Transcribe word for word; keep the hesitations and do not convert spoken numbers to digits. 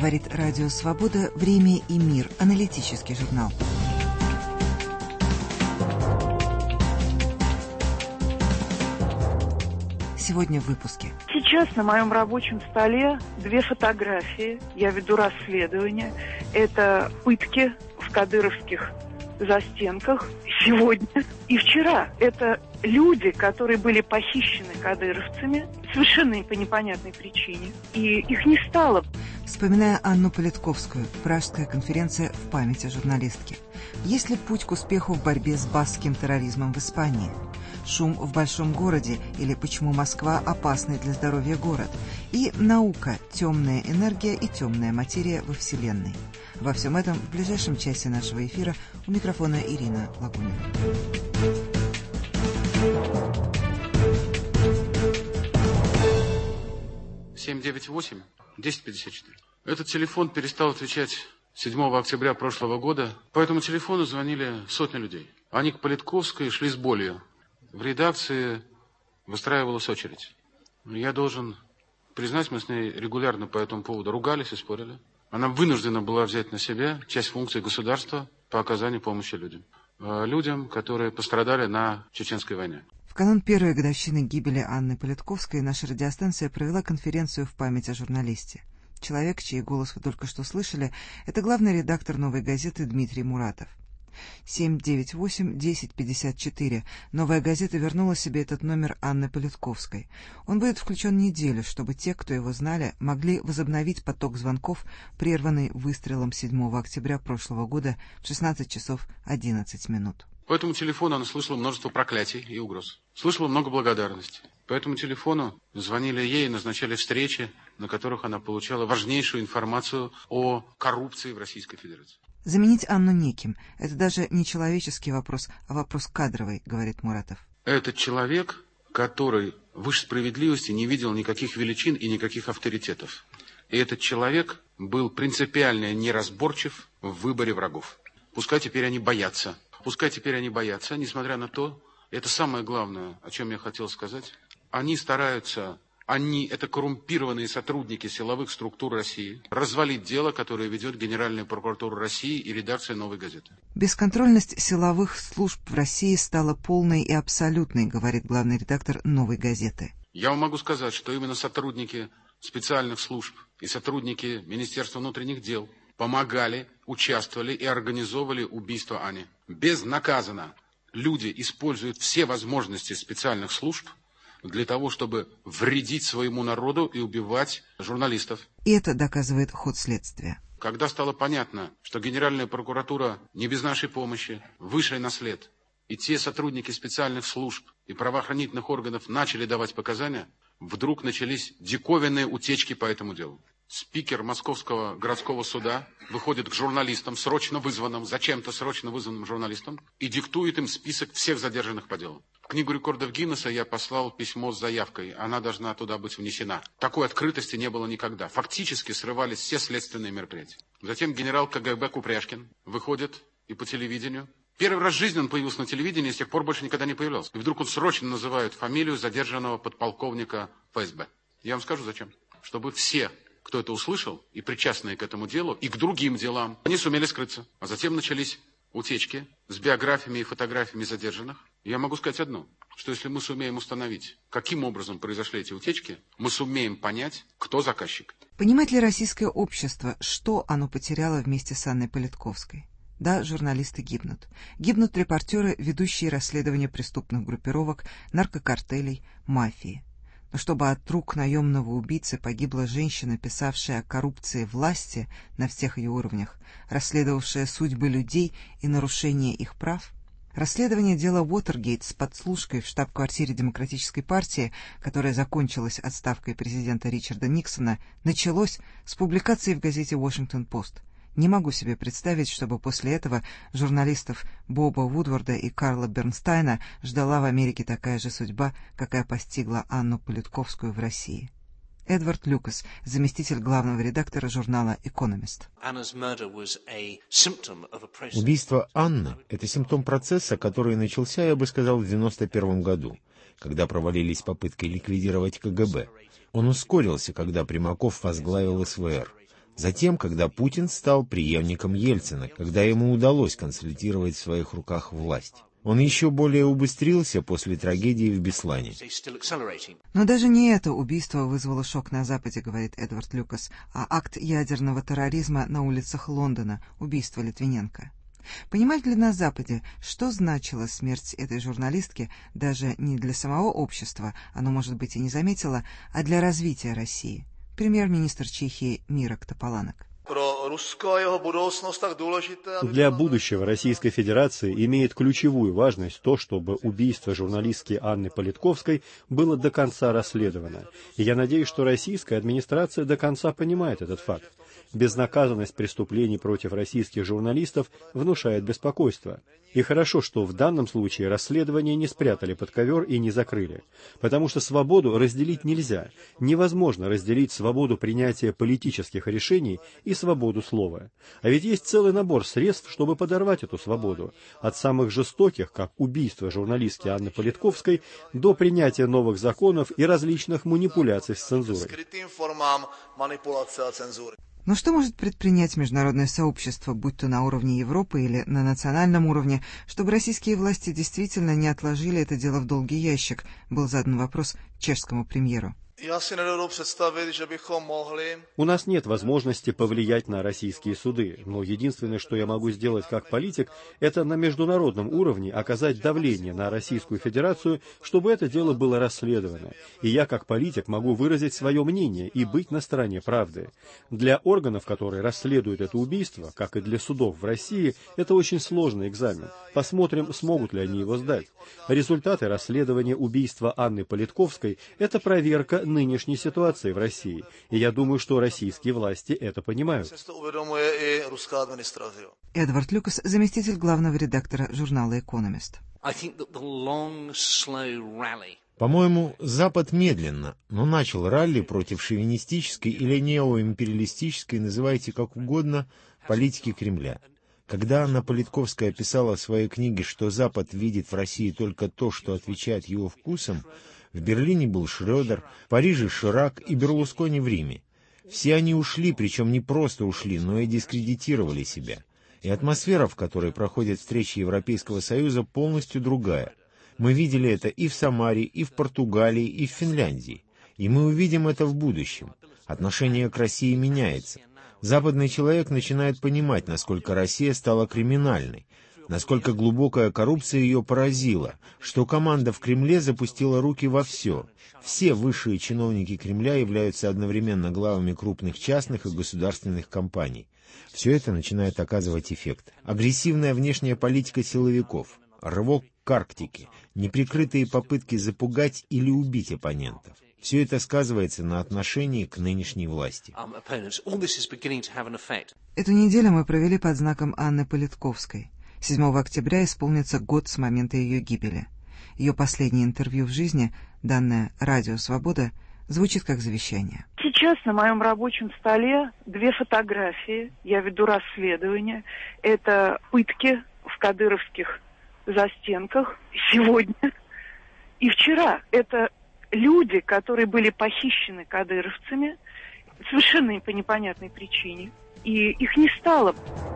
Говорит Радио Свобода. Время и мир. Аналитический журнал. Сегодня в выпуске. Сейчас на моем рабочем столе две фотографии. Я веду расследование. Это пытки в кадыровских застенках сегодня и вчера. Это люди, которые были похищены кадыровцами совершенно по непонятной причине. И их не стало. Вспоминая Анну Политковскую, Пражская конференция в память о журналистке. Есть ли путь к успеху в борьбе с баскским терроризмом в Испании? Шум в большом городе или почему Москва опасный для здоровья город? И наука, темная энергия и темная материя во Вселенной. Во всем этом в ближайшем часе нашего эфира. У микрофона Ирина Лагунина. семь девять восемь десять пятьдесят четыре. Этот телефон перестал отвечать седьмого октября прошлого года. По этому телефону звонили сотни людей. Они к Политковской шли с болью. В редакции выстраивалась очередь. Я должен признать, мы с ней регулярно по этому поводу ругались и спорили. Она вынуждена была взять на себя часть функций государства по оказанию помощи людям. Людям, которые пострадали на Чеченской войне. В канун первой годовщины гибели Анны Политковской наша радиостанция провела конференцию в память о журналисте. Человек, чей голос вы только что слышали, это главный редактор «Новой газеты» Дмитрий Муратов. семь девять восемь десять пятьдесят четыре. «Новая газета» вернула себе этот номер Анны Политковской. Он будет включен неделю, чтобы те, кто его знали, могли возобновить поток звонков, прерванный выстрелом седьмого октября прошлого года в шестнадцать часов одиннадцать минут. По этому телефону она слышала множество проклятий и угроз. Слышала много благодарности. По этому телефону звонили ей и назначали встречи, на которых она получала важнейшую информацию о коррупции в Российской Федерации. Заменить Анну неким. Это даже не человеческий вопрос, а вопрос кадровый, говорит Муратов. Это человек, который выше справедливости не видел никаких величин и никаких авторитетов. И этот человек был принципиально неразборчив в выборе врагов. Пускай теперь они боятся. Пускай теперь они боятся, несмотря на то, это самое главное, о чем я хотел сказать, они стараются... Они, это коррумпированные сотрудники силовых структур России, развалить дело, которое ведет Генеральная прокуратура России и редакция «Новой газеты». Бесконтрольность силовых служб в России стала полной и абсолютной, говорит главный редактор «Новой газеты». Я вам могу сказать, что именно сотрудники специальных служб и сотрудники Министерства внутренних дел помогали, участвовали и организовывали убийство Ани. Безнаказанно люди используют все возможности специальных служб для того, чтобы вредить своему народу и убивать журналистов. И это доказывает ход следствия. Когда стало понятно, что Генеральная прокуратура не без нашей помощи вышли на след, и те сотрудники специальных служб и правоохранительных органов начали давать показания, вдруг начались диковинные утечки по этому делу. Спикер Московского городского суда выходит к журналистам, срочно вызванным, зачем-то срочно вызванным журналистам, и диктует им список всех задержанных по делу. В Книгу рекордов Гиннесса я послал письмо с заявкой. Она должна туда быть внесена. Такой открытости не было никогда. Фактически срывались все следственные мероприятия. Затем генерал ка гэ бэ Купряшкин выходит и по телевидению. Первый раз в жизни он появился на телевидении, и с тех пор больше никогда не появлялся. И вдруг он срочно называет фамилию задержанного подполковника эф эс бэ. Я вам скажу зачем. Чтобы все, кто это услышал, и причастные к этому делу, и к другим делам, они сумели скрыться. А затем начались утечки с биографиями и фотографиями задержанных. Я могу сказать одно, что если мы сумеем установить, каким образом произошли эти утечки, мы сумеем понять, кто заказчик. Понимает ли российское общество, что оно потеряло вместе с Анной Политковской? Да, журналисты гибнут. Гибнут репортеры, ведущие расследования преступных группировок, наркокартелей, мафии. Но чтобы от рук наемного убийцы погибла женщина, писавшая о коррупции власти на всех ее уровнях, расследовавшая судьбы людей и нарушение их прав, расследование дела Уотергейт с подслушкой в штаб-квартире Демократической партии, которая закончилась отставкой президента Ричарда Никсона, началось с публикации в газете «Вашингтон-Пост». Не могу себе представить, чтобы после этого журналистов Боба Вудварда и Карла Бернстайна ждала в Америке такая же судьба, какая постигла Анну Политковскую в России. Эдвард Люкас, заместитель главного редактора журнала «Экономист». Убийство Анны – это симптом процесса, который начался, я бы сказал, в девяносто первом году, когда провалились попытки ликвидировать ка гэ бэ. Он ускорился, когда Примаков возглавил эс вэ эр. Затем, когда Путин стал преемником Ельцина, когда ему удалось консолидировать в своих руках власть. Он еще более убыстрился после трагедии в Беслане. Но даже не это убийство вызвало шок на Западе, говорит Эдвард Люкас, а акт ядерного терроризма на улицах Лондона, убийство Литвиненко. Понимают ли на Западе, что значила смерть этой журналистки даже не для самого общества, оно, может быть, и не заметило, а для развития России? Премьер-министр Чехии Мирок Тополанек. Для будущего Российской Федерации имеет ключевую важность то, чтобы убийство журналистки Анны Политковской было до конца расследовано. И я надеюсь, что российская администрация до конца понимает этот факт. Безнаказанность преступлений против российских журналистов внушает беспокойство. И хорошо, что в данном случае расследование не спрятали под ковер и не закрыли. Потому что свободу разделить нельзя. Невозможно разделить свободу принятия политических решений и свободу слова. А ведь есть целый набор средств, чтобы подорвать эту свободу. От самых жестоких, как убийство журналистки Анны Политковской, до принятия новых законов и различных манипуляций с цензурой. Но что может предпринять международное сообщество, будь то на уровне Европы или на национальном уровне, чтобы российские власти действительно не отложили это дело в долгий ящик, был задан вопрос чешскому премьеру. У нас нет возможности повлиять на российские суды, но единственное, что я могу сделать как политик, это на международном уровне оказать давление на Российскую Федерацию, чтобы это дело было расследовано. И я как политик могу выразить свое мнение и быть на стороне правды. Для органов, которые расследуют это убийство, как и для судов в России, это очень сложный экзамен. Посмотрим, смогут ли они его сдать. Результаты расследования убийства Анны Политковской – это проверка нынешней ситуации в России. И я думаю, что российские власти это понимают. Эдвард Люкас, заместитель главного редактора журнала «Экономист». По-моему, Запад медленно, но начал ралли против шовинистической или неоимпериалистической, называйте как угодно, политики Кремля. Когда Анна Политковская писала в своей книге, что Запад видит в России только то, что отвечает его вкусам, в Берлине был Шрёдер, в Париже Ширак и Берлускони в Риме. Все они ушли, причем не просто ушли, но и дискредитировали себя. И атмосфера, в которой проходят встречи Европейского Союза, полностью другая. Мы видели это и в Самаре, и в Португалии, и в Финляндии. И мы увидим это в будущем. Отношение к России меняется. Западный человек начинает понимать, насколько Россия стала криминальной, насколько глубокая коррупция ее поразила, что команда в Кремле запустила руки во все. Все высшие чиновники Кремля являются одновременно главами крупных частных и государственных компаний. Все это начинает оказывать эффект. Агрессивная внешняя политика силовиков, рывок к Арктике, неприкрытые попытки запугать или убить оппонентов. Все это сказывается на отношении к нынешней власти. Эту неделю мы провели под знаком Анны Политковской. седьмого октября исполнится год с момента ее гибели. Ее последнее интервью в жизни, данное «Радио Свобода», звучит как завещание. Сейчас на моем рабочем столе две фотографии. Я веду расследование. Это пытки в кадыровских застенках сегодня и вчера. Это люди, которые были похищены кадыровцами совершенно по непонятной причине. И их не стало.